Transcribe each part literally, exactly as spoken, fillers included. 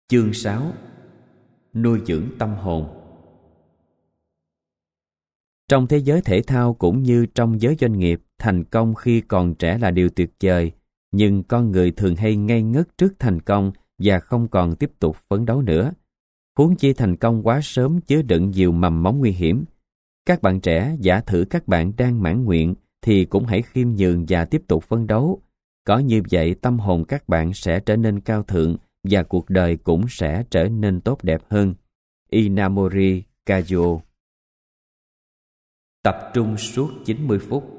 Chương sáu. Nuôi dưỡng tâm hồn. Trong thế giới thể thao cũng như trong giới doanh nghiệp, thành công khi còn trẻ là điều tuyệt vời, nhưng con người thường hay ngây ngất trước thành công và không còn tiếp tục phấn đấu nữa. Huống chi thành công quá sớm chứa đựng nhiều mầm móng nguy hiểm. Các bạn trẻ, giả thử các bạn đang mãn nguyện thì cũng hãy khiêm nhường và tiếp tục phấn đấu. Có như vậy tâm hồn các bạn sẽ trở nên cao thượng và cuộc đời cũng sẽ trở nên tốt đẹp hơn. Inamori Kazuo. Tập trung suốt chín mươi phút.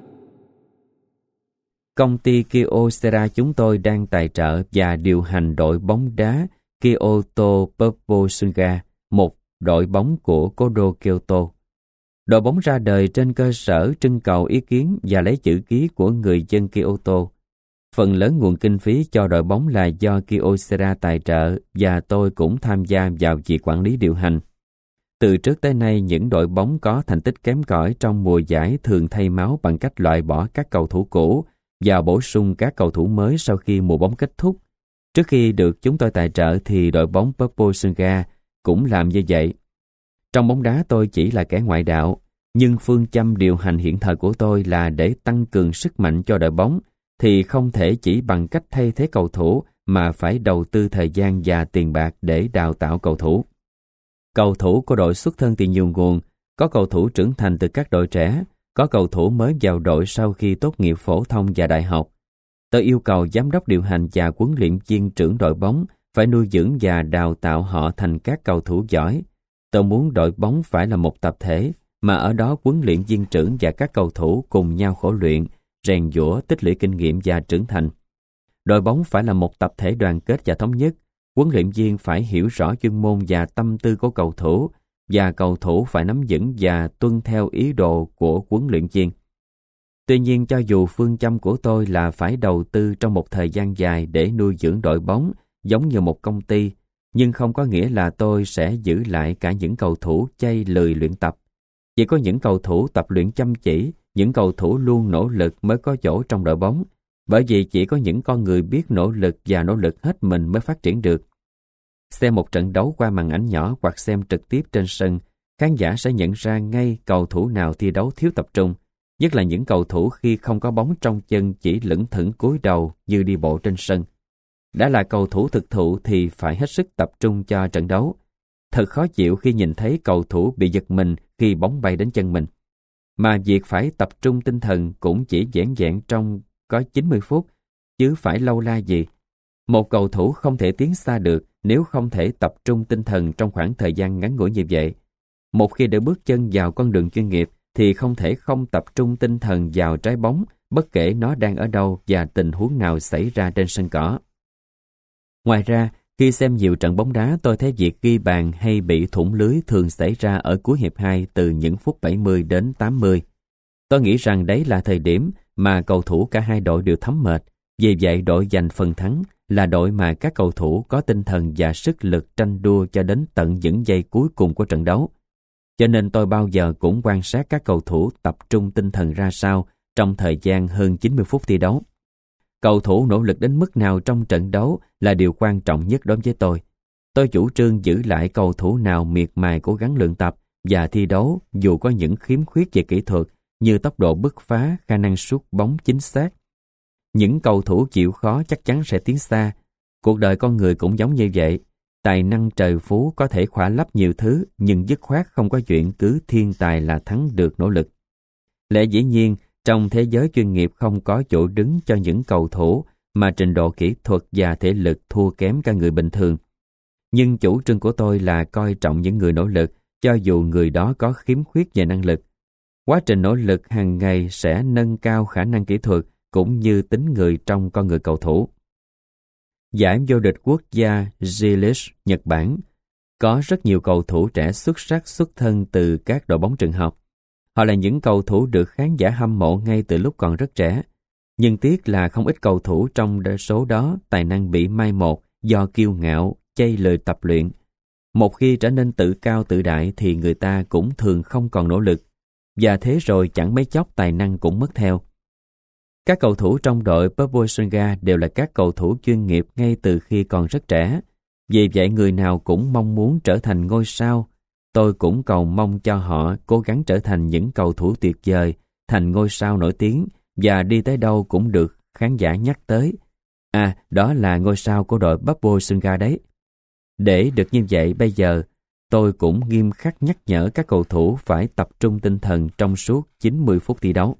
Công ty Kyocera chúng tôi đang tài trợ và điều hành đội bóng đá Kyoto Purple Suga, một đội bóng của Kodo Kyoto. Đội bóng ra đời trên cơ sở trưng cầu ý kiến và lấy chữ ký của người dân Kyoto. Phần lớn nguồn kinh phí cho đội bóng là do Kyocera tài trợ và tôi cũng tham gia vào việc quản lý điều hành. Từ trước tới nay, những đội bóng có thành tích kém cỏi trong mùa giải thường thay máu bằng cách loại bỏ các cầu thủ cũ và bổ sung các cầu thủ mới sau khi mùa bóng kết thúc. Trước khi được chúng tôi tài trợ thì đội bóng Purple Suga cũng làm như vậy. Trong bóng đá tôi chỉ là kẻ ngoại đạo, nhưng phương châm điều hành hiện thời của tôi là để tăng cường sức mạnh cho đội bóng, thì không thể chỉ bằng cách thay thế cầu thủ mà phải đầu tư thời gian và tiền bạc để đào tạo cầu thủ. Cầu thủ của đội xuất thân từ nhiều nguồn, có cầu thủ trưởng thành từ các đội trẻ, có cầu thủ mới vào đội sau khi tốt nghiệp phổ thông và đại học. Tôi yêu cầu giám đốc điều hành và huấn luyện viên trưởng đội bóng phải nuôi dưỡng và đào tạo họ thành các cầu thủ giỏi. Tôi muốn đội bóng phải là một tập thể, mà ở đó huấn luyện viên trưởng và các cầu thủ cùng nhau khổ luyện, rèn giũa, tích lũy kinh nghiệm và trưởng thành. Đội bóng phải là một tập thể đoàn kết và thống nhất. Huấn luyện viên phải hiểu rõ chuyên môn và tâm tư của cầu thủ, và cầu thủ phải nắm vững và tuân theo ý đồ của huấn luyện viên. Tuy nhiên, cho dù phương châm của tôi là phải đầu tư trong một thời gian dài để nuôi dưỡng đội bóng giống như một công ty, nhưng không có nghĩa là tôi sẽ giữ lại cả những cầu thủ chay lười luyện tập. Chỉ có những cầu thủ tập luyện chăm chỉ, những cầu thủ luôn nỗ lực mới có chỗ trong đội bóng, bởi vì chỉ có những con người biết nỗ lực và nỗ lực hết mình mới phát triển được. Xem một trận đấu qua màn ảnh nhỏ hoặc xem trực tiếp trên sân, khán giả sẽ nhận ra ngay cầu thủ nào thi đấu thiếu tập trung, nhất là những cầu thủ khi không có bóng trong chân chỉ lững thững cúi đầu như đi bộ trên sân. Đã là cầu thủ thực thụ thì phải hết sức tập trung cho trận đấu. Thật khó chịu khi nhìn thấy cầu thủ bị giật mình khi bóng bay đến chân mình. Mà việc phải tập trung tinh thần cũng chỉ vẻn vẹn trong có chín mươi phút, chứ phải lâu la gì. Một cầu thủ không thể tiến xa được nếu không thể tập trung tinh thần trong khoảng thời gian ngắn ngủi như vậy. Một khi đã bước chân vào con đường chuyên nghiệp thì không thể không tập trung tinh thần vào trái bóng, bất kể nó đang ở đâu và tình huống nào xảy ra trên sân cỏ. Ngoài ra, khi xem nhiều trận bóng đá, tôi thấy việc ghi bàn hay bị thủng lưới thường xảy ra ở cuối hiệp hai từ những phút bảy mươi đến tám mươi. Tôi nghĩ rằng đấy là thời điểm mà cầu thủ cả hai đội đều thấm mệt. Vì vậy, đội giành phần thắng là đội mà các cầu thủ có tinh thần và sức lực tranh đua cho đến tận những giây cuối cùng của trận đấu. Cho nên tôi bao giờ cũng quan sát các cầu thủ tập trung tinh thần ra sao trong thời gian hơn chín mươi phút thi đấu. Cầu thủ nỗ lực đến mức nào trong trận đấu là điều quan trọng nhất đối với tôi. Tôi chủ trương giữ lại cầu thủ nào miệt mài cố gắng luyện tập và thi đấu dù có những khiếm khuyết về kỹ thuật như tốc độ bứt phá, khả năng sút bóng chính xác. Những cầu thủ chịu khó chắc chắn sẽ tiến xa. Cuộc đời con người cũng giống như vậy. Tài năng trời phú có thể khỏa lấp nhiều thứ, nhưng dứt khoát không có chuyện cứ thiên tài là thắng được nỗ lực. Lẽ dĩ nhiên, trong thế giới chuyên nghiệp không có chỗ đứng cho những cầu thủ mà trình độ kỹ thuật và thể lực thua kém cả người bình thường. Nhưng chủ trương của tôi là coi trọng những người nỗ lực, cho dù người đó có khiếm khuyết về năng lực. Quá trình nỗ lực hàng ngày sẽ nâng cao khả năng kỹ thuật cũng như tính người trong con người cầu thủ. Giải vô địch quốc gia J-League Nhật Bản có rất nhiều cầu thủ trẻ xuất sắc xuất thân từ các đội bóng trường học. Họ là những cầu thủ được khán giả hâm mộ ngay từ lúc còn rất trẻ. Nhưng tiếc là không ít cầu thủ trong số đó tài năng bị mai một do kiêu ngạo, chây lười tập luyện. Một khi trở nên tự cao tự đại thì người ta cũng thường không còn nỗ lực. Và thế rồi chẳng mấy chốc tài năng cũng mất theo. Các cầu thủ trong đội Purple Suga đều là các cầu thủ chuyên nghiệp ngay từ khi còn rất trẻ. Vì vậy người nào cũng mong muốn trở thành ngôi sao. Tôi cũng cầu mong cho họ cố gắng trở thành những cầu thủ tuyệt vời, thành ngôi sao nổi tiếng và đi tới đâu cũng được khán giả nhắc tới. À, đó là ngôi sao của đội Bubble Sunga đấy. Để được như vậy bây giờ, tôi cũng nghiêm khắc nhắc nhở các cầu thủ phải tập trung tinh thần trong suốt chín mươi phút thi đấu.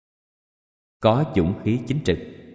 Có dũng khí chính trực.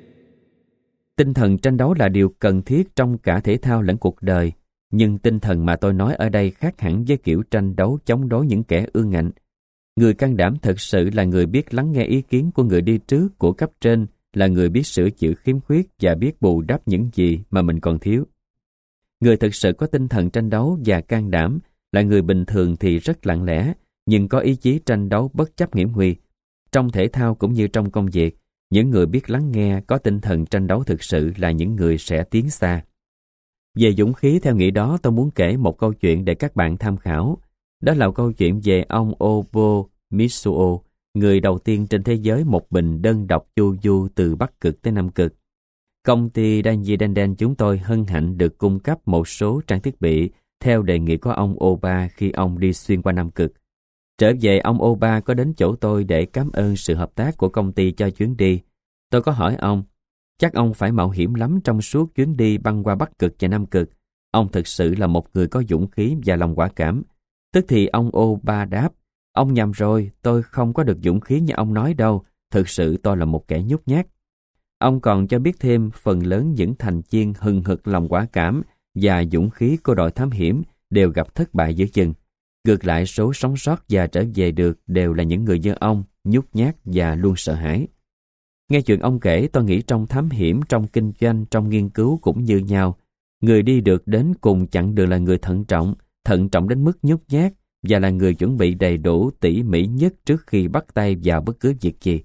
Tinh thần tranh đấu là điều cần thiết trong cả thể thao lẫn cuộc đời, nhưng tinh thần mà tôi nói ở đây khác hẳn với kiểu tranh đấu chống đối những kẻ ương ngạnh. Người can đảm thực sự là người biết lắng nghe ý kiến của người đi trước, của cấp trên, là người biết sửa chữa khiếm khuyết và biết bù đắp những gì mà mình còn thiếu. Người thực sự có tinh thần tranh đấu và can đảm là người bình thường thì rất lặng lẽ, nhưng có ý chí tranh đấu bất chấp hiểm nguy. Trong thể thao cũng như trong công việc, những người biết lắng nghe, có tinh thần tranh đấu thực sự là những người sẽ tiến xa. Về dũng khí theo nghĩa đó, tôi muốn kể một câu chuyện để các bạn tham khảo. Đó là câu chuyện về ông Obo Mitsuo, người đầu tiên trên thế giới một mình đơn độc chu du từ Bắc Cực tới Nam Cực. Công ty Danji Denden chúng tôi hân hạnh được cung cấp một số trang thiết bị theo đề nghị của ông Oba khi ông đi xuyên qua Nam Cực. Trở về, ông Oba có đến chỗ tôi để cảm ơn sự hợp tác của công ty cho chuyến đi. Tôi có hỏi ông, chắc ông phải mạo hiểm lắm trong suốt chuyến đi băng qua Bắc Cực và Nam Cực. Ông thực sự là một người có dũng khí và lòng quả cảm. Tức thì ông Oba đáp, ông nhầm rồi, tôi không có được dũng khí như ông nói đâu, thực sự tôi là một kẻ nhút nhát. Ông còn cho biết thêm phần lớn những thành viên hừng hực lòng quả cảm và dũng khí của đội thám hiểm đều gặp thất bại giữa chừng. Ngược lại, số sống sót và trở về được đều là những người như ông, nhút nhát và luôn sợ hãi. Nghe chuyện ông kể, tôi nghĩ trong thám hiểm, trong kinh doanh, trong nghiên cứu cũng như nhau. Người đi được đến cùng chặng đường là người thận trọng, thận trọng đến mức nhút nhát và là người chuẩn bị đầy đủ tỉ mỉ nhất trước khi bắt tay vào bất cứ việc gì.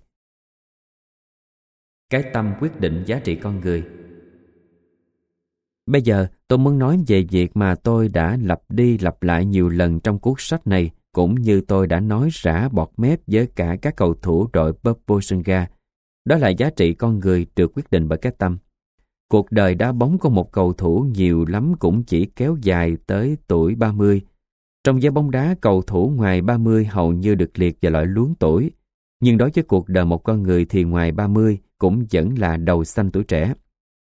Cái tâm quyết định giá trị con người. Bây giờ tôi muốn nói về việc mà tôi đã lặp đi lặp lại nhiều lần trong cuốn sách này, cũng như tôi đã nói rã bọt mép với cả các cầu thủ đội Bubble Sunga. Đó là giá trị con người được quyết định bởi cái tâm. Cuộc đời đá bóng của một cầu thủ nhiều lắm cũng chỉ kéo dài tới tuổi ba mươi. Trong giới bóng đá, cầu thủ ngoài ba mươi hầu như được liệt vào loại luống tuổi. Nhưng đối với cuộc đời một con người thì ngoài ba mươi cũng vẫn là đầu xanh tuổi trẻ.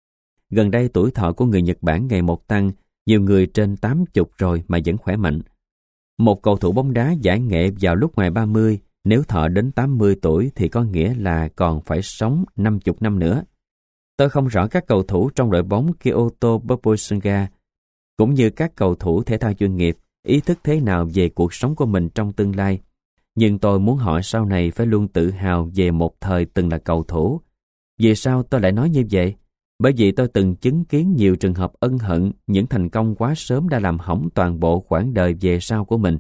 Gần đây tuổi thọ của người Nhật Bản ngày một tăng, nhiều người trên tám mươi rồi mà vẫn khỏe mạnh. Một cầu thủ bóng đá giải nghệ vào lúc ngoài ba mươi, nếu thọ đến tám mươi tuổi thì có nghĩa là còn phải sống năm mươi năm nữa. Tôi không rõ các cầu thủ trong đội bóng Kyoto Bubble Sunga, cũng như các cầu thủ thể thao chuyên nghiệp, ý thức thế nào về cuộc sống của mình trong tương lai. Nhưng tôi muốn họ sau này phải luôn tự hào về một thời từng là cầu thủ. Vì sao tôi lại nói như vậy? Bởi vì tôi từng chứng kiến nhiều trường hợp ân hận, những thành công quá sớm đã làm hỏng toàn bộ quãng đời về sau của mình.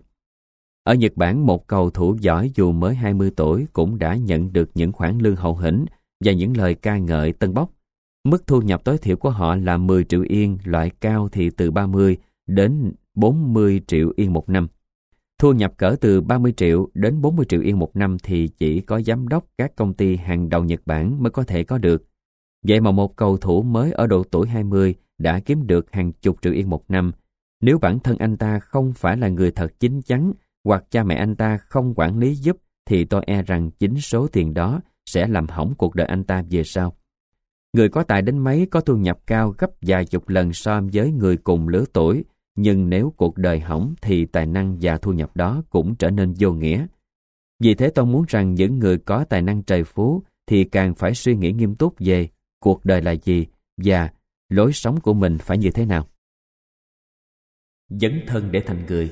Ở Nhật Bản, một cầu thủ giỏi dù mới hai mươi tuổi cũng đã nhận được những khoản lương hậu hĩnh và những lời ca ngợi tân bốc. Mức thu nhập tối thiểu của họ là mười triệu yên, loại cao thì từ ba mươi đến bốn mươi triệu yên một năm. Thu nhập cỡ từ ba mươi triệu đến bốn mươi triệu yên một năm thì chỉ có giám đốc các công ty hàng đầu Nhật Bản mới có thể có được. Vậy mà một cầu thủ mới ở độ tuổi hai mươi đã kiếm được hàng chục triệu yên một năm. Nếu bản thân anh ta không phải là người thật chín chắn hoặc cha mẹ anh ta không quản lý giúp thì tôi e rằng chính số tiền đó sẽ làm hỏng cuộc đời anh ta về sau. Người có tài đến mấy có thu nhập cao gấp vài chục lần so với người cùng lứa tuổi, nhưng nếu cuộc đời hỏng thì tài năng và thu nhập đó cũng trở nên vô nghĩa. Vì thế tôi muốn rằng những người có tài năng trời phú thì càng phải suy nghĩ nghiêm túc về cuộc đời là gì và lối sống của mình phải như thế nào. Dấn thân để thành người.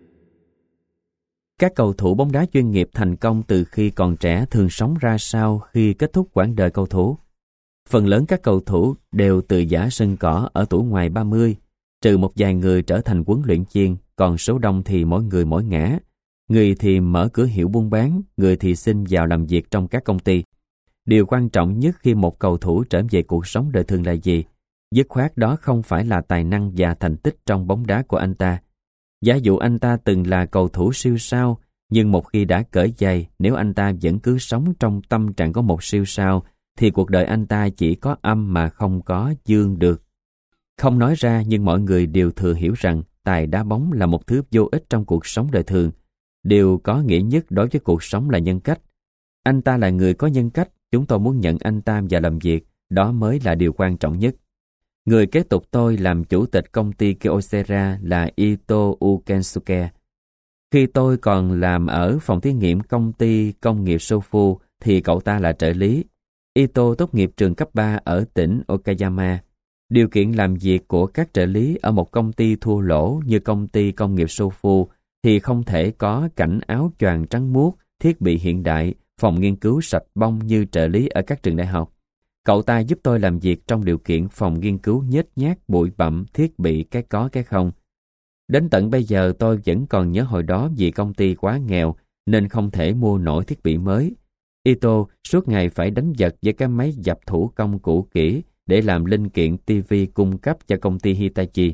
Các cầu thủ bóng đá chuyên nghiệp thành công từ khi còn trẻ thường sống ra sao khi kết thúc quãng đời cầu thủ? Phần lớn các cầu thủ đều từ giã sân cỏ ở tuổi ngoài ba mươi, trừ một vài người trở thành huấn luyện viên, còn số đông thì mỗi người mỗi ngã. Người thì mở cửa hiệu buôn bán, người thì xin vào làm việc trong các công ty. Điều quan trọng nhất khi một cầu thủ trở về cuộc sống đời thường là gì? Dứt khoát đó không phải là tài năng và thành tích trong bóng đá của anh ta. Giả dụ anh ta từng là cầu thủ siêu sao, nhưng một khi đã cởi giày, nếu anh ta vẫn cứ sống trong tâm trạng của một siêu sao, thì cuộc đời anh ta chỉ có âm mà không có dương được. Không nói ra nhưng mọi người đều thừa hiểu rằng tài đá bóng là một thứ vô ích trong cuộc sống đời thường. Điều có nghĩa nhất đối với cuộc sống là nhân cách. Anh ta là người có nhân cách, chúng tôi muốn nhận anh ta vào làm việc, đó mới là điều quan trọng nhất. Người kế tục tôi làm chủ tịch công ty Kyocera là Ito Ukensuke. Khi tôi còn làm ở phòng thí nghiệm công ty công nghiệp Sofu thì cậu ta là trợ lý. Ito tốt nghiệp trường cấp ba ở tỉnh Okayama. Điều kiện làm việc của các trợ lý ở một công ty thua lỗ như công ty công nghiệp Sofu thì không thể có cảnh áo choàng trắng muốt, thiết bị hiện đại, phòng nghiên cứu sạch bông như trợ lý ở các trường đại học. Cậu ta giúp tôi làm việc trong điều kiện phòng nghiên cứu nhếch nhác, bụi bặm, thiết bị cái có cái không. Đến tận bây giờ tôi vẫn còn nhớ hồi đó vì công ty quá nghèo nên không thể mua nổi thiết bị mới. Ito suốt ngày phải đánh giật với cái máy dập thủ công cũ kỹ để làm linh kiện ti vi cung cấp cho công ty Hitachi.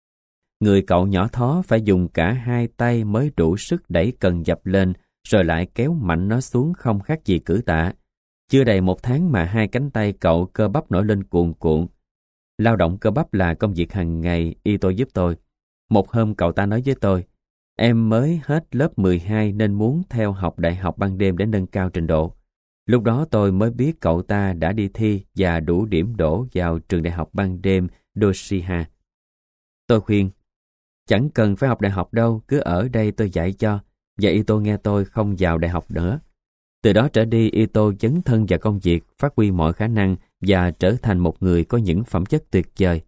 Người cậu nhỏ thó phải dùng cả hai tay mới đủ sức đẩy cần dập lên rồi lại kéo mạnh nó xuống không khác gì cử tạ. Chưa đầy một tháng mà hai cánh tay cậu cơ bắp nổi lên cuồn cuộn. Lao động cơ bắp là công việc hàng ngày, Ito giúp tôi. Một hôm cậu ta nói với tôi, em mới hết lớp mười hai nên muốn theo học đại học ban đêm để nâng cao trình độ. Lúc đó tôi mới biết cậu ta đã đi thi và đủ điểm đỗ vào trường đại học ban đêm Doshiha. Tôi khuyên, chẳng cần phải học đại học đâu, cứ ở đây tôi dạy cho. Và Ito nghe tôi không vào đại học nữa. Từ đó trở đi, Ito dấn thân vào công việc, phát huy mọi khả năng và trở thành một người có những phẩm chất tuyệt vời.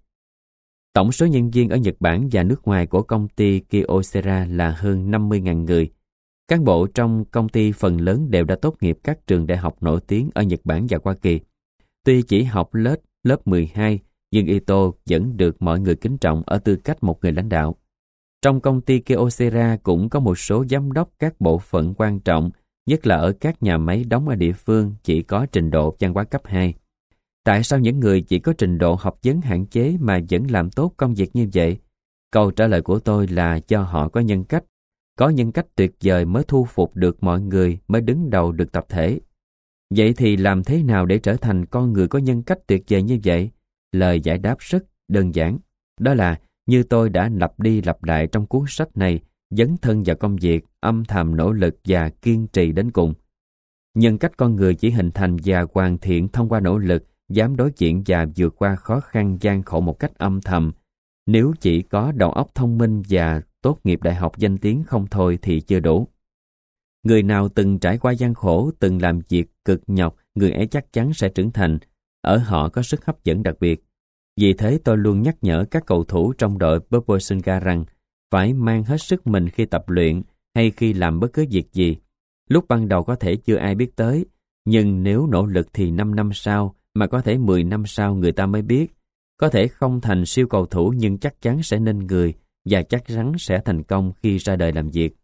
Tổng số nhân viên ở Nhật Bản và nước ngoài của công ty Kyocera là hơn năm mươi nghìn người. Cán bộ trong công ty phần lớn đều đã tốt nghiệp các trường đại học nổi tiếng ở Nhật Bản và Hoa Kỳ. Tuy chỉ học lớp lớp mười hai, nhưng Ito vẫn được mọi người kính trọng ở tư cách một người lãnh đạo. Trong công ty Kyocera cũng có một số giám đốc các bộ phận quan trọng, nhất là ở các nhà máy đóng ở địa phương chỉ có trình độ văn hóa cấp hai. Tại sao những người chỉ có trình độ học vấn hạn chế mà vẫn làm tốt công việc như vậy? Câu trả lời của tôi là do họ có nhân cách. Có nhân cách tuyệt vời mới thu phục được mọi người, mới đứng đầu được tập thể. Vậy thì làm thế nào để trở thành con người có nhân cách tuyệt vời như vậy? Lời giải đáp rất đơn giản. Đó là như tôi đã lặp đi lặp lại trong cuốn sách này, dấn thân vào công việc, âm thầm nỗ lực và kiên trì đến cùng. Nhân cách con người chỉ hình thành và hoàn thiện thông qua nỗ lực, dám đối diện và vượt qua khó khăn gian khổ một cách âm thầm. Nếu chỉ có đầu óc thông minh và tốt nghiệp đại học danh tiếng không thôi thì chưa đủ. Người nào từng trải qua gian khổ, từng làm việc cực nhọc, người ấy chắc chắn sẽ trưởng thành. Ở họ có sức hấp dẫn đặc biệt. Vì thế tôi luôn nhắc nhở các cầu thủ trong đội Purple Sunga rằng phải mang hết sức mình khi tập luyện hay khi làm bất cứ việc gì. Lúc ban đầu có thể chưa ai biết tới, nhưng nếu nỗ lực thì năm năm sau, mà có thể mười năm sau người ta mới biết. Có thể không thành siêu cầu thủ nhưng chắc chắn sẽ nên người và chắc chắn sẽ thành công khi ra đời làm việc.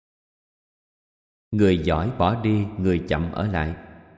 Người giỏi bỏ đi, người chậm ở lại.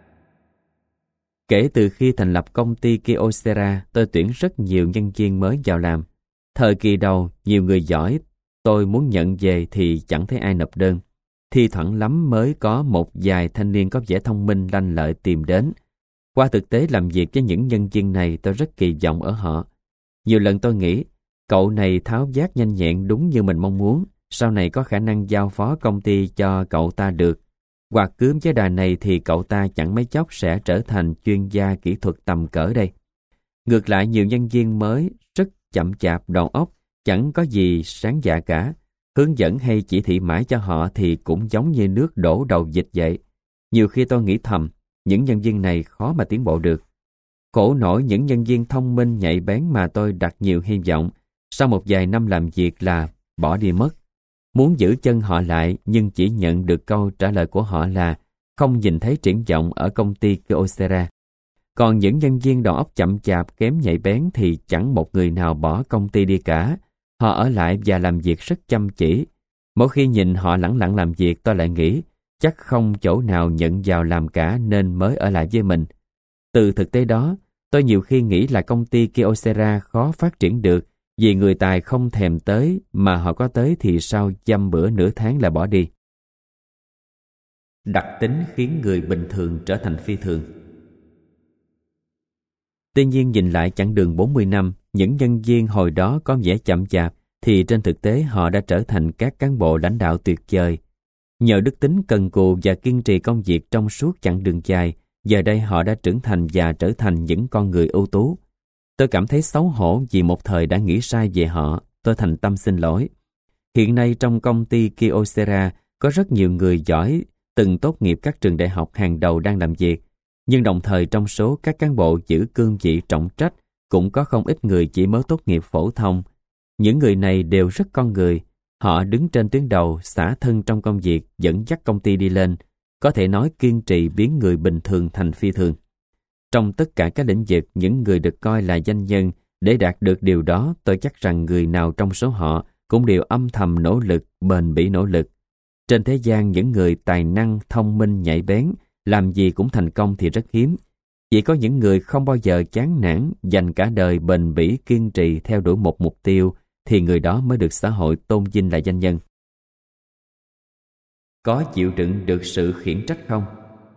Kể từ khi thành lập công ty Kyocera, tôi tuyển rất nhiều nhân viên mới vào làm. Thời kỳ đầu, nhiều người giỏi tôi muốn nhận về thì chẳng thấy ai nộp đơn. Thi thoảng lắm mới có một vài thanh niên có vẻ thông minh lanh lợi tìm đến. Qua thực tế làm việc với những nhân viên này, tôi rất kỳ vọng ở họ. Nhiều lần tôi nghĩ, cậu này tháo vát nhanh nhẹn đúng như mình mong muốn, sau này có khả năng giao phó công ty cho cậu ta được. Hoặc cứ với đà này thì cậu ta chẳng mấy chốc sẽ trở thành chuyên gia kỹ thuật tầm cỡ đây. Ngược lại, nhiều nhân viên mới rất chậm chạp đầu óc, chẳng có gì sáng dạ cả. Hướng dẫn hay chỉ thị mãi cho họ thì cũng giống như nước đổ đầu vịt vậy. Nhiều khi tôi nghĩ thầm, những nhân viên này khó mà tiến bộ được. Khổ nổi những nhân viên thông minh nhạy bén mà tôi đặt nhiều hy vọng, sau một vài năm làm việc là bỏ đi mất. Muốn giữ chân họ lại nhưng chỉ nhận được câu trả lời của họ là không nhìn thấy triển vọng ở công ty Kyocera. Còn những nhân viên đầu óc chậm chạp kém nhạy bén thì chẳng một người nào bỏ công ty đi cả. Họ ở lại và làm việc rất chăm chỉ. Mỗi khi nhìn họ lẳng lặng làm việc tôi lại nghĩ chắc không chỗ nào nhận vào làm cả nên mới ở lại với mình. Từ thực tế đó, tôi nhiều khi nghĩ là công ty Kyocera khó phát triển được vì người tài không thèm tới, mà họ có tới thì sau dăm bữa nửa tháng là bỏ đi. Đặc tính khiến người bình thường trở thành phi thường. Tuy nhiên nhìn lại chặng đường bốn mươi năm, những nhân viên hồi đó có vẻ chậm chạp, thì trên thực tế họ đã trở thành các cán bộ lãnh đạo tuyệt vời. Nhờ đức tính cần cù và kiên trì công việc trong suốt chặng đường dài, giờ đây họ đã trưởng thành và trở thành những con người ưu tú. Tôi cảm thấy xấu hổ vì một thời đã nghĩ sai về họ. Tôi thành tâm xin lỗi. Hiện nay trong công ty Kyocera có rất nhiều người giỏi từng tốt nghiệp các trường đại học hàng đầu đang làm việc, nhưng đồng thời trong số các cán bộ giữ cương vị trọng trách cũng có không ít người chỉ mới tốt nghiệp phổ thông. Những người này đều rất con người. Họ đứng trên tuyến đầu, xả thân trong công việc, dẫn dắt công ty đi lên, có thể nói kiên trì biến người bình thường thành phi thường. Trong tất cả các lĩnh vực, những người được coi là danh nhân, để đạt được điều đó, tôi chắc rằng người nào trong số họ cũng đều âm thầm nỗ lực, bền bỉ nỗ lực. Trên thế gian, những người tài năng, thông minh, nhạy bén, làm gì cũng thành công thì rất hiếm. Chỉ có những người không bao giờ chán nản, dành cả đời bền bỉ kiên trì theo đuổi một mục tiêu, thì người đó mới được xã hội tôn vinh là danh nhân. Có chịu đựng được sự khiển trách không?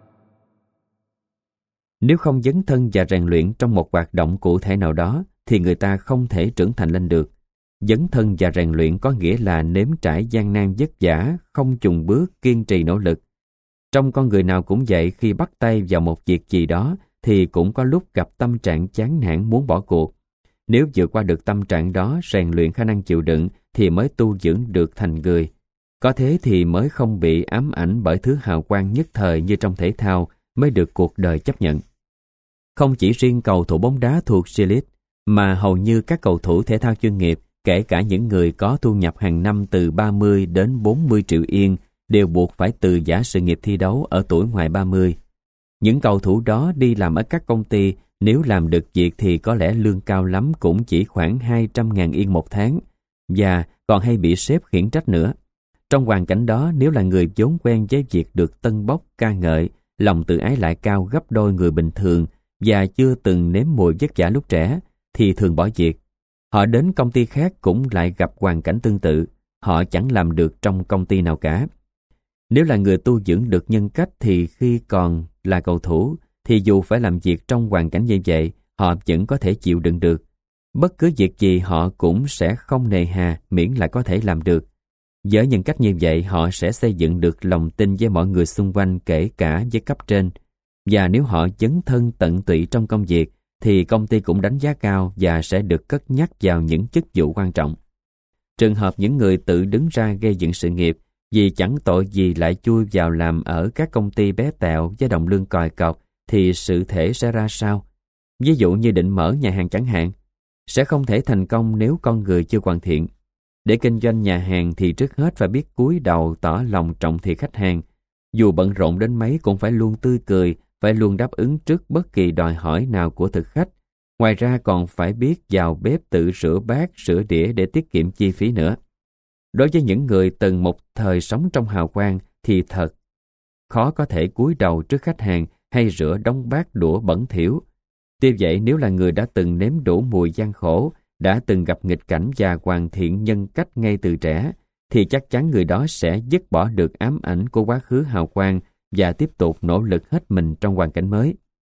Nếu không dấn thân và rèn luyện trong một hoạt động cụ thể nào đó, thì người ta không thể trưởng thành lên được. Dấn thân và rèn luyện có nghĩa là nếm trải gian nan vất vả, không chùn bước, kiên trì nỗ lực. Trong con người nào cũng vậy, khi bắt tay vào một việc gì đó, thì cũng có lúc gặp tâm trạng chán nản muốn bỏ cuộc. Nếu vượt qua được tâm trạng đó, rèn luyện khả năng chịu đựng, thì mới tu dưỡng được thành người. Có thế thì mới không bị ám ảnh bởi thứ hào quang nhất thời như trong thể thao, mới được cuộc đời chấp nhận. Không chỉ riêng cầu thủ bóng đá thuộc J-League, mà hầu như các cầu thủ thể thao chuyên nghiệp, kể cả những người có thu nhập hàng năm từ ba mươi đến bốn mươi triệu yên, đều buộc phải từ giã sự nghiệp thi đấu ở tuổi ngoài ba mươi. Những cầu thủ đó đi làm ở các công ty, nếu làm được việc thì có lẽ lương cao lắm cũng chỉ khoảng hai trăm ngàn yên một tháng, và còn hay bị sếp khiển trách nữa. Trong hoàn cảnh đó, nếu là người vốn quen với việc được tân bốc, ca ngợi, lòng tự ái lại cao gấp đôi người bình thường và chưa từng nếm mùi vất vả lúc trẻ, thì thường bỏ việc. Họ đến công ty khác cũng lại gặp hoàn cảnh tương tự, họ chẳng làm được trong công ty nào cả. Nếu là người tu dưỡng được nhân cách thì khi còn là cầu thủ, thì dù phải làm việc trong hoàn cảnh như vậy, họ vẫn có thể chịu đựng được. Bất cứ việc gì họ cũng sẽ không nề hà miễn là có thể làm được. Với nhân cách như vậy, họ sẽ xây dựng được lòng tin với mọi người xung quanh, kể cả với cấp trên. Và nếu họ dấn thân tận tụy trong công việc, thì công ty cũng đánh giá cao và sẽ được cất nhắc vào những chức vụ quan trọng. Trường hợp những người tự đứng ra gây dựng sự nghiệp, vì chẳng tội gì lại chui vào làm ở các công ty bé tẹo với đồng lương còi cọc, thì sự thể sẽ ra sao? Ví dụ như định mở nhà hàng chẳng hạn, sẽ không thể thành công nếu con người chưa hoàn thiện. Để kinh doanh nhà hàng thì trước hết phải biết cúi đầu tỏ lòng trọng thị khách hàng. Dù bận rộn đến mấy cũng phải luôn tươi cười, phải luôn đáp ứng trước bất kỳ đòi hỏi nào của thực khách. Ngoài ra còn phải biết vào bếp tự rửa bát, rửa đĩa để tiết kiệm chi phí nữa. Đối với những người từng một thời sống trong hào quang thì thật khó có thể cúi đầu trước khách hàng hay rửa đống bát đũa bẩn thỉu. Tuy vậy, nếu là người đã từng nếm đủ mùi gian khổ, đã từng gặp nghịch cảnh và hoàn thiện nhân cách ngay từ trẻ, thì chắc chắn người đó sẽ dứt bỏ được ám ảnh của quá khứ hào quang và tiếp tục nỗ lực hết mình trong hoàn cảnh mới.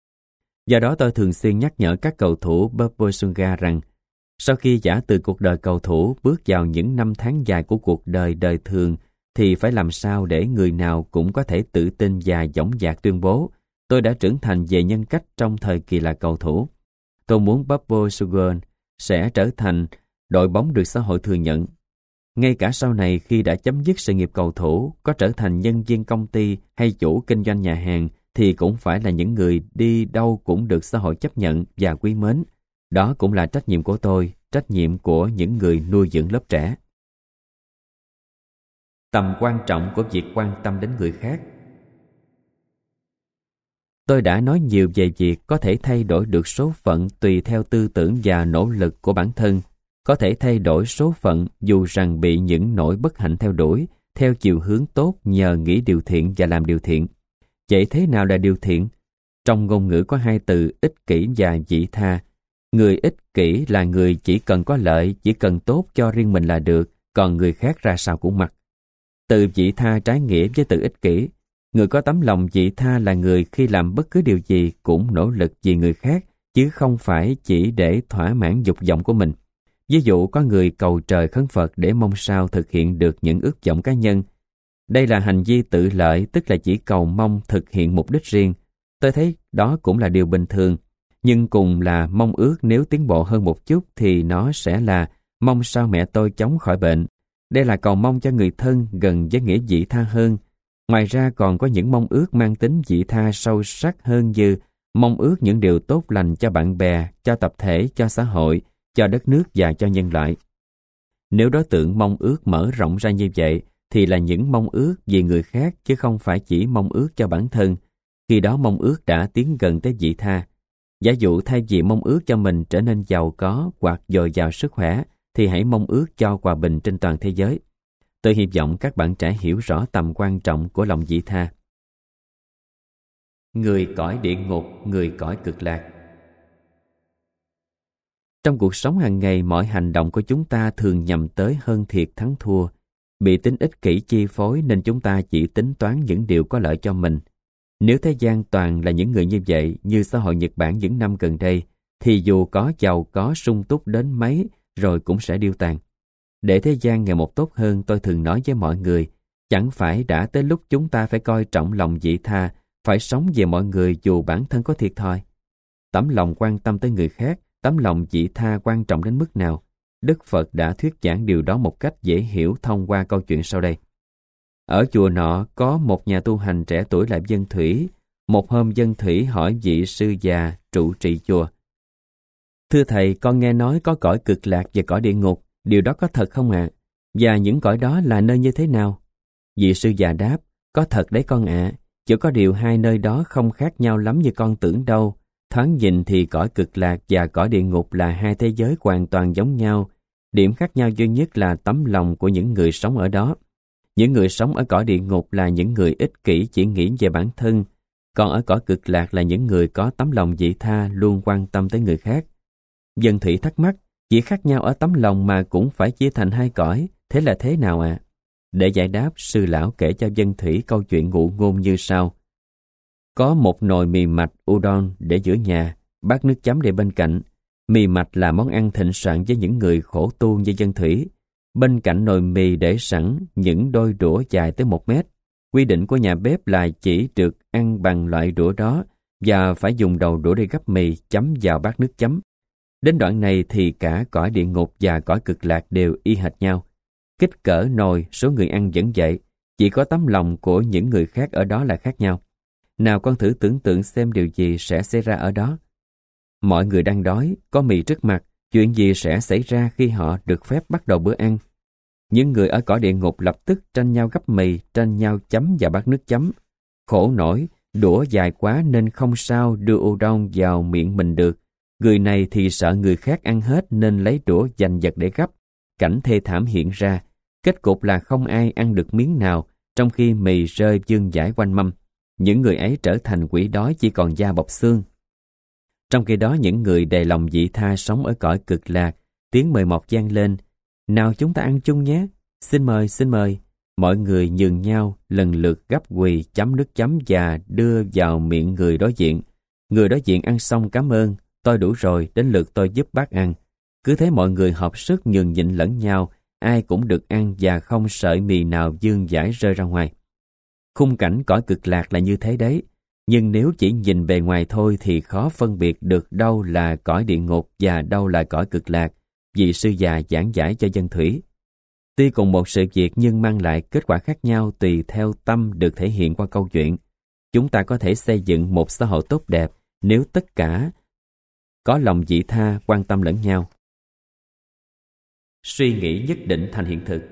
Do đó tôi thường xuyên nhắc nhở các cầu thủ Bundesliga rằng sau khi giả từ cuộc đời cầu thủ bước vào những năm tháng dài của cuộc đời đời thường, thì phải làm sao để người nào cũng có thể tự tin và dõng dạc tuyên bố: tôi đã trưởng thành về nhân cách trong thời kỳ là cầu thủ. Tôi muốn Bundesliga sẽ trở thành đội bóng được xã hội thừa nhận. Ngay cả sau này khi đã chấm dứt sự nghiệp cầu thủ, có trở thành nhân viên công ty hay chủ kinh doanh nhà hàng, thì cũng phải là những người đi đâu cũng được xã hội chấp nhận và quý mến. Đó cũng là trách nhiệm của tôi, trách nhiệm của những người nuôi dưỡng lớp trẻ. Tầm quan trọng của việc quan tâm đến người khác. Tôi đã nói nhiều về việc có thể thay đổi được số phận tùy theo tư tưởng và nỗ lực của bản thân, có thể thay đổi số phận dù rằng bị những nỗi bất hạnh theo đuổi, theo chiều hướng tốt nhờ nghĩ điều thiện và làm điều thiện. Vậy thế nào là điều thiện? Trong ngôn ngữ có hai từ ích kỷ và vị tha. Người ích kỷ là người chỉ cần có lợi, chỉ cần tốt cho riêng mình là được, còn người khác ra sao cũng mặc. Từ vị tha trái nghĩa với từ ích kỷ. Người có tấm lòng vị tha là người khi làm bất cứ điều gì cũng nỗ lực vì người khác chứ không phải chỉ để thỏa mãn dục vọng của mình. Ví dụ có người cầu trời khấn Phật để mong sao thực hiện được những ước vọng cá nhân. Đây là hành vi tự lợi, tức là chỉ cầu mong thực hiện mục đích riêng. Tôi thấy đó cũng là điều bình thường. Nhưng cùng là mong ước, nếu tiến bộ hơn một chút thì nó sẽ là mong sao mẹ tôi chóng khỏi bệnh. Đây là cầu mong cho người thân gần với nghĩa vị tha hơn. Ngoài ra còn có những mong ước mang tính vị tha sâu sắc hơn, như mong ước những điều tốt lành cho bạn bè, cho tập thể, cho xã hội, cho đất nước và cho nhân loại. Nếu đối tượng mong ước mở rộng ra như vậy thì là những mong ước vì người khác, chứ không phải chỉ mong ước cho bản thân. Khi đó mong ước đã tiến gần tới vị tha. Giả dụ thay vì mong ước cho mình trở nên giàu có hoặc dồi dào sức khỏe, thì hãy mong ước cho hòa bình trên toàn thế giới. Tôi hy vọng các bạn trẻ hiểu rõ tầm quan trọng của lòng vị tha. Người cõi địa ngục, người cõi cực lạc. Trong cuộc sống hàng ngày, mọi hành động của chúng ta thường nhằm tới hơn thiệt thắng thua. Bị tính ích kỷ chi phối nên chúng ta chỉ tính toán những điều có lợi cho mình. Nếu thế gian toàn là những người như vậy, như xã hội Nhật Bản những năm gần đây, thì dù có giàu có sung túc đến mấy rồi cũng sẽ điêu tàn. Để thế gian ngày một tốt hơn, tôi thường nói với mọi người, chẳng phải đã tới lúc chúng ta phải coi trọng lòng vị tha, phải sống về mọi người dù bản thân có thiệt thòi. Tấm lòng quan tâm tới người khác, tấm lòng vị tha quan trọng đến mức nào? Đức Phật đã thuyết giảng điều đó một cách dễ hiểu thông qua câu chuyện sau đây. Ở chùa nọ có một nhà tu hành trẻ tuổi là Dân Thủy. Một hôm Dân Thủy hỏi vị sư già trụ trì chùa: Thưa thầy, con nghe nói có cõi cực lạc và cõi địa ngục, điều đó có thật không ạ? À? Và những cõi đó là nơi như thế nào? Vị sư già đáp: Có thật đấy con ạ, à. Chỉ có điều hai nơi đó không khác nhau lắm như con tưởng đâu. Thoáng nhìn thì cõi cực lạc và cõi địa ngục là hai thế giới hoàn toàn giống nhau. Điểm khác nhau duy nhất là tấm lòng của những người sống ở đó. Những người sống ở cõi địa ngục là những người ích kỷ chỉ nghĩ về bản thân, còn ở cõi cực lạc là những người có tấm lòng vị tha, luôn quan tâm tới người khác. Dân Thủy thắc mắc, chỉ khác nhau ở tấm lòng mà cũng phải chia thành hai cõi, thế là thế nào ạ? À? Để giải đáp, sư lão kể cho Dân Thủy câu chuyện ngụ ngôn như sau. Có một nồi mì mạch udon để giữa nhà, bát nước chấm để bên cạnh. Mì mạch là món ăn thịnh soạn với những người khổ tu như Dân Thủy. Bên cạnh nồi mì để sẵn những đôi đũa dài tới một mét. Quy định của nhà bếp là chỉ được ăn bằng loại đũa đó và phải dùng đầu đũa để gắp mì chấm vào bát nước chấm. Đến đoạn này thì cả cõi địa ngục và cõi cực lạc đều y hệt nhau. Kích cỡ nồi, số người ăn vẫn vậy, chỉ có tấm lòng của những người khác ở đó là khác nhau. Nào con thử tưởng tượng xem điều gì sẽ xảy ra ở đó. Mọi người đang đói, có mì trước mặt, chuyện gì sẽ xảy ra khi họ được phép bắt đầu bữa ăn? Những người ở cõi địa ngục lập tức tranh nhau gắp mì, tranh nhau chấm vào bát nước chấm. Khổ nổi, đũa dài quá nên không sao đưa udon vào miệng mình được. Người này thì sợ người khác ăn hết nên lấy đũa giành giật để gắp. Cảnh thê thảm hiện ra, kết cục là không ai ăn được miếng nào, trong khi mì rơi vương vãi quanh mâm. Những người ấy trở thành quỷ đói chỉ còn da bọc xương. Trong khi đó những người đầy lòng vị tha sống ở cõi cực lạc, tiếng mời mọc vang lên: Nào chúng ta ăn chung nhé, xin mời, xin mời. Mọi người nhường nhau, lần lượt gắp quỳ, chấm nước chấm và đưa vào miệng người đối diện. Người đối diện ăn xong cảm ơn, tôi đủ rồi, đến lượt tôi giúp bác ăn. Cứ thế mọi người hợp sức nhường nhịn lẫn nhau, ai cũng được ăn và không sợi mì nào vương vãi rơi ra ngoài. Khung cảnh cõi cực lạc là như thế đấy, nhưng nếu chỉ nhìn bề ngoài thôi thì khó phân biệt được đâu là cõi địa ngục và đâu là cõi cực lạc, vị sư già giảng giải cho Dân Thủy. Tuy cùng một sự việc nhưng mang lại kết quả khác nhau tùy theo tâm được thể hiện qua câu chuyện. Chúng ta có thể xây dựng một xã hội tốt đẹp nếu tất cả có lòng vị tha, quan tâm lẫn nhau. Suy nghĩ nhất định thành hiện thực.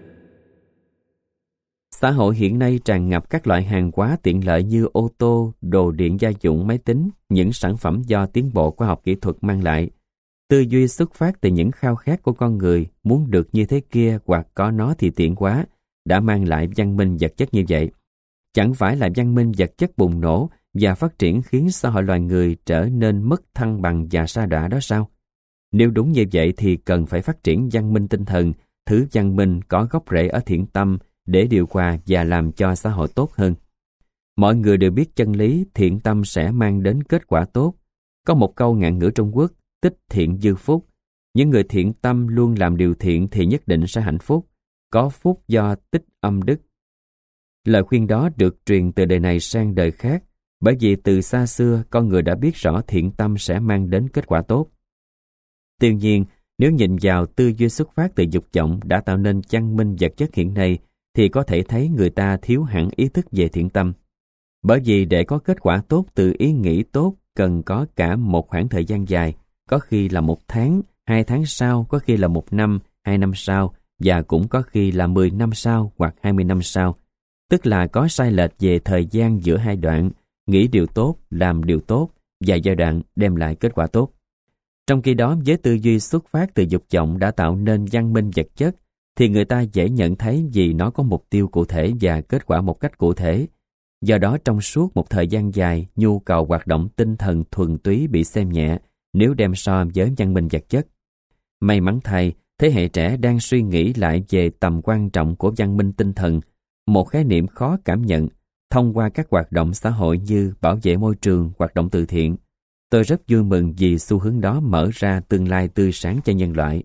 Xã hội hiện nay tràn ngập các loại hàng hóa tiện lợi như ô tô, đồ điện gia dụng, máy tính, những sản phẩm do tiến bộ khoa học kỹ thuật mang lại. Tư duy xuất phát từ những khao khát của con người muốn được như thế kia hoặc có nó thì tiện quá, đã mang lại văn minh vật chất như vậy. Chẳng phải là văn minh vật chất bùng nổ và phát triển khiến xã hội loài người trở nên mất thăng bằng và sa đọa đó sao? Nếu đúng như vậy thì cần phải phát triển văn minh tinh thần, thứ văn minh có gốc rễ ở thiện tâm để điều hòa và làm cho xã hội tốt hơn. Mọi người đều biết chân lý thiện tâm sẽ mang đến kết quả tốt. Có một câu ngạn ngữ Trung Quốc, tích thiện dư phúc. Những người thiện tâm luôn làm điều thiện thì nhất định sẽ hạnh phúc, có phúc do tích âm đức. Lời khuyên đó được truyền từ đời này sang đời khác, bởi vì từ xa xưa con người đã biết rõ thiện tâm sẽ mang đến kết quả tốt. Tuy nhiên, nếu nhìn vào tư duy xuất phát từ dục vọng đã tạo nên văn minh vật chất hiện nay, thì có thể thấy người ta thiếu hẳn ý thức về thiện tâm. Bởi vì để có kết quả tốt từ ý nghĩ tốt cần có cả một khoảng thời gian dài, có khi là một tháng, hai tháng sau, có khi là một năm, hai năm sau, và cũng có khi là mười năm sau hoặc hai mươi năm sau. Tức là có sai lệch về thời gian giữa hai đoạn, nghĩ điều tốt, làm điều tốt, và giai đoạn đem lại kết quả tốt. Trong khi đó, với tư duy xuất phát từ dục vọng đã tạo nên văn minh vật chất, thì người ta dễ nhận thấy vì nó có mục tiêu cụ thể và kết quả một cách cụ thể. Do đó, trong suốt một thời gian dài, nhu cầu hoạt động tinh thần thuần túy bị xem nhẹ nếu đem so với văn minh vật chất. May mắn thay, thế hệ trẻ đang suy nghĩ lại về tầm quan trọng của văn minh tinh thần, một khái niệm khó cảm nhận, thông qua các hoạt động xã hội như bảo vệ môi trường, hoạt động từ thiện. Tôi rất vui mừng vì xu hướng đó mở ra tương lai tươi sáng cho nhân loại.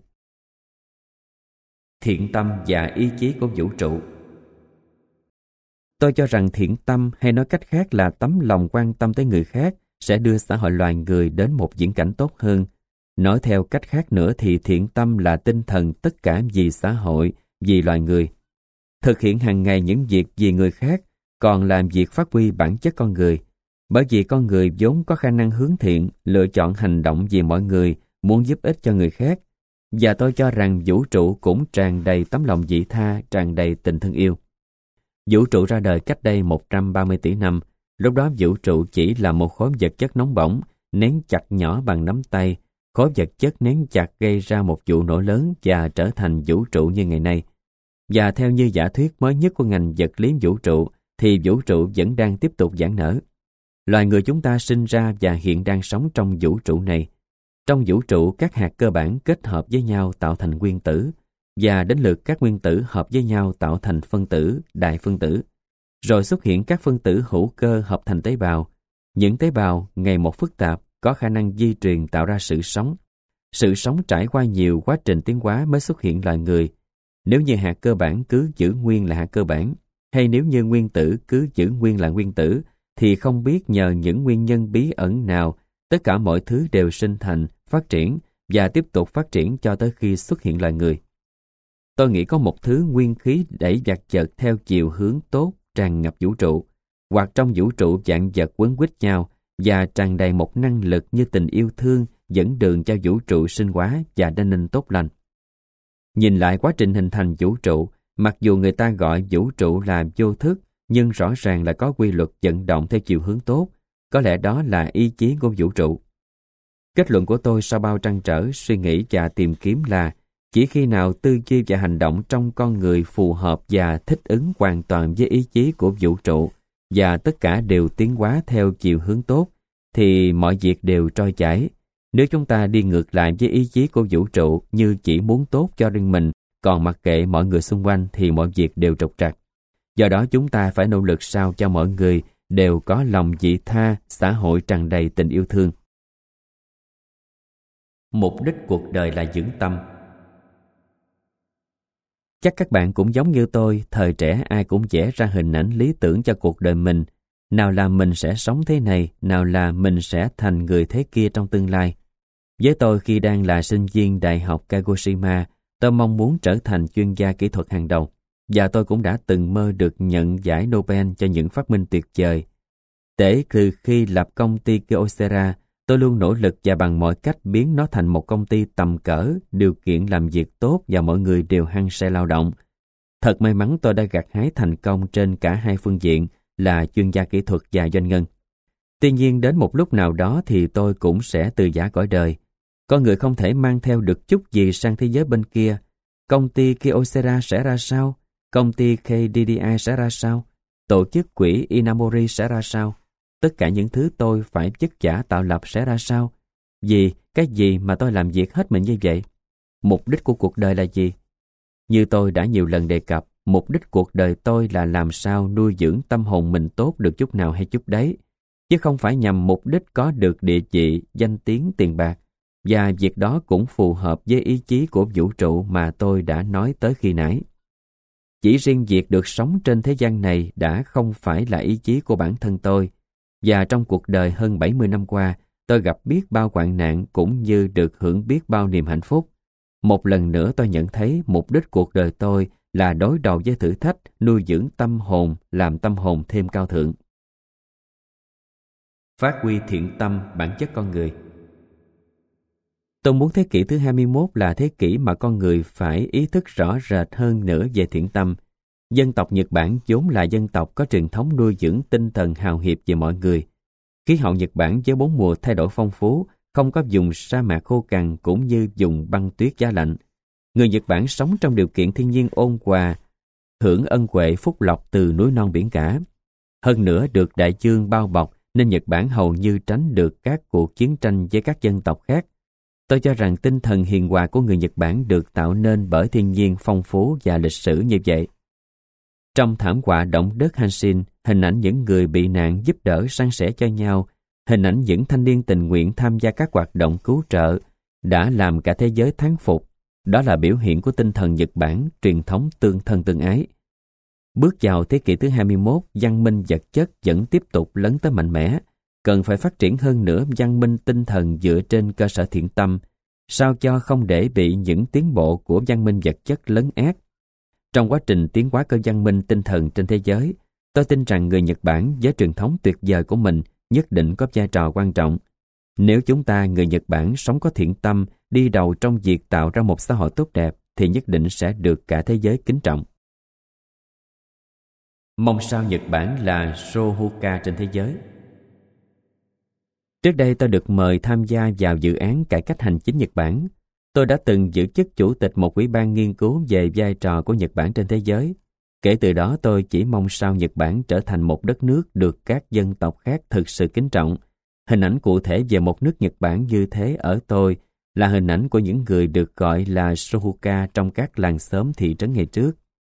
Thiện tâm và ý chí của vũ trụ. Tôi cho rằng thiện tâm, hay nói cách khác là tấm lòng quan tâm tới người khác, sẽ đưa xã hội loài người đến một viễn cảnh tốt hơn. Nói theo cách khác nữa thì thiện tâm là tinh thần tất cả vì xã hội, vì loài người. Thực hiện hàng ngày những việc vì người khác, còn làm việc phát huy bản chất con người. Bởi vì con người vốn có khả năng hướng thiện, lựa chọn hành động vì mọi người, muốn giúp ích cho người khác. Và tôi cho rằng vũ trụ cũng tràn đầy tấm lòng vị tha, tràn đầy tình thương yêu. Vũ trụ ra đời cách đây một trăm ba mươi tỷ năm, lúc đó vũ trụ chỉ là một khối vật chất nóng bỏng, nén chặt nhỏ bằng nắm tay. Khối vật chất nén chặt gây ra một vụ nổ lớn và trở thành vũ trụ như ngày nay. Và theo như giả thuyết mới nhất của ngành vật lý vũ trụ, thì vũ trụ vẫn đang tiếp tục giãn nở. Loài người chúng ta sinh ra và hiện đang sống trong vũ trụ này. Trong vũ trụ, các hạt cơ bản kết hợp với nhau tạo thành nguyên tử, và đến lượt các nguyên tử hợp với nhau tạo thành phân tử, đại phân tử. Rồi xuất hiện các phân tử hữu cơ hợp thành tế bào. Những tế bào ngày một phức tạp, có khả năng di truyền tạo ra sự sống. Sự sống trải qua nhiều quá trình tiến hóa mới xuất hiện loài người. Nếu như hạt cơ bản cứ giữ nguyên là hạt cơ bản, hay nếu như nguyên tử cứ giữ nguyên là nguyên tử, thì không biết nhờ những nguyên nhân bí ẩn nào, tất cả mọi thứ đều sinh thành, phát triển và tiếp tục phát triển cho tới khi xuất hiện loài người. Tôi nghĩ có một thứ nguyên khí đẩy vật chất theo chiều hướng tốt tràn ngập vũ trụ, hoặc trong vũ trụ vạn vật quấn quýt nhau và tràn đầy một năng lực như tình yêu thương dẫn đường cho vũ trụ sinh hóa và đa ninh tốt lành. Nhìn lại quá trình hình thành vũ trụ, mặc dù người ta gọi vũ trụ là vô thức, nhưng rõ ràng là có quy luật vận động theo chiều hướng tốt. Có lẽ đó là ý chí của vũ trụ. Kết luận của tôi sau bao trăn trở, suy nghĩ và tìm kiếm là chỉ khi nào tư duy và hành động trong con người phù hợp và thích ứng hoàn toàn với ý chí của vũ trụ, và tất cả đều tiến hóa theo chiều hướng tốt, thì mọi việc đều trôi chảy. Nếu chúng ta đi ngược lại với ý chí của vũ trụ như chỉ muốn tốt cho riêng mình, còn mặc kệ mọi người xung quanh thì mọi việc đều trục trặc. Do đó chúng ta phải nỗ lực sao cho mọi người đều có lòng vị tha, xã hội tràn đầy tình yêu thương. Mục đích cuộc đời là vững tâm. Chắc các bạn cũng giống như tôi, thời trẻ ai cũng vẽ ra hình ảnh lý tưởng cho cuộc đời mình. Nào là mình sẽ sống thế này, nào là mình sẽ thành người thế kia trong tương lai. Với tôi khi đang là sinh viên Đại học Kagoshima, tôi mong muốn trở thành chuyên gia kỹ thuật hàng đầu. Và tôi cũng đã từng mơ được nhận giải Nobel cho những phát minh tuyệt vời. Để từ khi lập công ty Kyocera, tôi luôn nỗ lực và bằng mọi cách biến nó thành một công ty tầm cỡ, điều kiện làm việc tốt và mọi người đều hăng say lao động. Thật may mắn tôi đã gặt hái thành công trên cả hai phương diện là chuyên gia kỹ thuật và doanh nhân. Tuy nhiên đến một lúc nào đó thì tôi cũng sẽ từ giã cõi đời. Con người không thể mang theo được chút gì sang thế giới bên kia. Công ty Kyocera sẽ ra sao? Công ty K D D I sẽ ra sao? Tổ chức quỹ Inamori sẽ ra sao? Tất cả những thứ tôi phải vất vả tạo lập sẽ ra sao? Vì cái gì mà tôi làm việc hết mình như vậy? Mục đích của cuộc đời là gì? Như tôi đã nhiều lần đề cập, mục đích cuộc đời tôi là làm sao nuôi dưỡng tâm hồn mình tốt được chút nào hay chút đấy. chứ không phải nhằm mục đích có được địa vị, danh tiếng, tiền bạc. Và việc đó cũng phù hợp với ý chí của vũ trụ mà tôi đã nói tới khi nãy. Chỉ riêng việc được sống trên thế gian này đã không phải là ý chí của bản thân tôi, và trong cuộc đời hơn bảy mươi năm qua, tôi gặp biết bao hoạn nạn cũng như được hưởng biết bao niềm hạnh phúc. Một lần nữa tôi nhận thấy mục đích cuộc đời tôi là đối đầu với thử thách, nuôi dưỡng tâm hồn, làm tâm hồn thêm cao thượng. Phát huy thiện tâm, bản chất con người. Tôi muốn thế kỷ thứ hai mươi mốt là thế kỷ mà con người phải ý thức rõ rệt hơn nữa về thiện tâm. Dân tộc Nhật Bản vốn là dân tộc có truyền thống nuôi dưỡng tinh thần hào hiệp về mọi người. Khí hậu Nhật Bản với bốn mùa thay đổi phong phú, không có vùng sa mạc khô cằn cũng như vùng băng tuyết giá lạnh. Người Nhật Bản sống trong điều kiện thiên nhiên ôn hòa, hưởng ân huệ phúc lộc từ núi non biển cả. Hơn nữa được đại dương bao bọc nên Nhật Bản hầu như tránh được các cuộc chiến tranh với các dân tộc khác. Tôi cho rằng tinh thần hiền hòa của người Nhật Bản được tạo nên bởi thiên nhiên phong phú và lịch sử như vậy. Trong thảm họa động đất Hanshin, hình ảnh những người bị nạn giúp đỡ san sẻ cho nhau, hình ảnh những thanh niên tình nguyện tham gia các hoạt động cứu trợ đã làm cả thế giới thán phục. Đó là biểu hiện của tinh thần Nhật Bản, truyền thống tương thân tương ái. Bước vào thế kỷ thứ hai mươi mốt, văn minh vật chất vẫn tiếp tục lấn tới mạnh mẽ. Cần phải phát triển hơn nữa văn minh tinh thần dựa trên cơ sở thiện tâm, sao cho không để bị những tiến bộ của văn minh vật chất lấn át. Trong quá trình tiến hóa cơ văn minh tinh thần trên thế giới, tôi tin rằng người Nhật Bản với truyền thống tuyệt vời của mình nhất định có vai trò quan trọng. Nếu chúng ta, người Nhật Bản, sống có thiện tâm, đi đầu trong việc tạo ra một xã hội tốt đẹp, thì nhất định sẽ được cả thế giới kính trọng. Mong sao Nhật Bản là Shohoka trên thế giới. Trước đây tôi được mời tham gia vào dự án cải cách hành chính Nhật Bản. Tôi đã từng giữ chức chủ tịch một ủy ban nghiên cứu về vai trò của Nhật Bản trên thế giới. Kể từ đó tôi chỉ mong sao Nhật Bản trở thành một đất nước được các dân tộc khác thực sự kính trọng. Hình ảnh cụ thể về một nước Nhật Bản như thế ở tôi là hình ảnh của những người được gọi là Shohoka trong các làng xóm thị trấn ngày trước.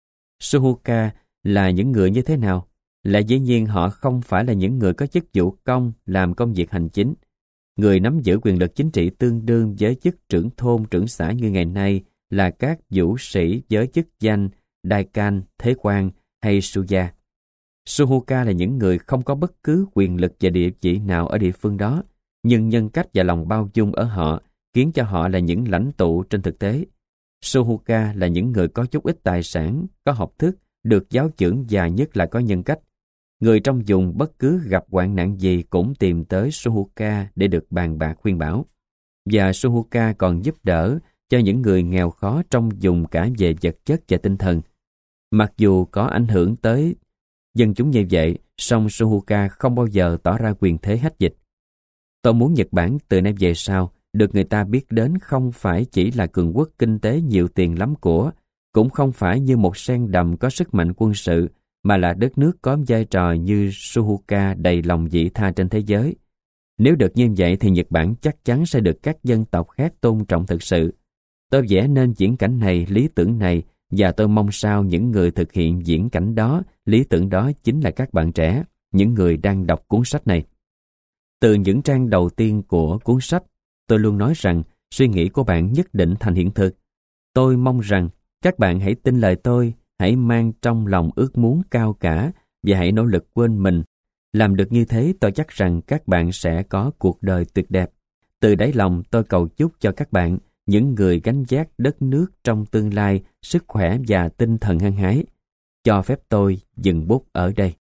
Shohoka là những người như thế nào? Là dĩ nhiên họ không phải là những người có chức vụ công làm công việc hành chính. Người nắm giữ quyền lực chính trị tương đương với chức trưởng thôn, trưởng xã như ngày nay là các vũ sĩ với chức danh Daikan, Thế quan hay Suya. Shohoka là những người không có bất cứ quyền lực và địa vị nào ở địa phương đó, nhưng nhân cách và lòng bao dung ở họ khiến cho họ là những lãnh tụ trên thực tế. Shohoka là những người có chút ít tài sản, có học thức, được giáo dưỡng và nhất là có nhân cách. Người trong vùng bất cứ gặp hoạn nạn gì cũng tìm tới Shohoka để được bàn bạc khuyên bảo. Và Shohoka còn giúp đỡ cho những người nghèo khó trong vùng cả về vật chất và tinh thần. Mặc dù có ảnh hưởng tới dân chúng như vậy, song Shohoka không bao giờ tỏ ra quyền thế hách dịch. Tôi muốn Nhật Bản từ nay về sau được người ta biết đến không phải chỉ là cường quốc kinh tế nhiều tiền lắm của, cũng không phải như một sen đầm có sức mạnh quân sự, mà là đất nước có vai trò như Shohoka đầy lòng vị tha trên thế giới. Nếu được như vậy thì Nhật Bản chắc chắn sẽ được các dân tộc khác tôn trọng thực sự. Tôi vẽ nên viễn cảnh này, lý tưởng này, và tôi mong sao những người thực hiện viễn cảnh đó, lý tưởng đó chính là các bạn trẻ, những người đang đọc cuốn sách này. Từ những trang đầu tiên của cuốn sách, tôi luôn nói rằng suy nghĩ của bạn nhất định thành hiện thực. Tôi mong rằng các bạn hãy tin lời tôi, hãy mang trong lòng ước muốn cao cả và hãy nỗ lực quên mình. Làm được như thế, tôi chắc rằng các bạn sẽ có cuộc đời tuyệt đẹp. Từ đáy lòng tôi cầu chúc cho các bạn, những người gánh vác đất nước trong tương lai, sức khỏe và tinh thần hăng hái. Cho phép tôi dừng bút ở đây.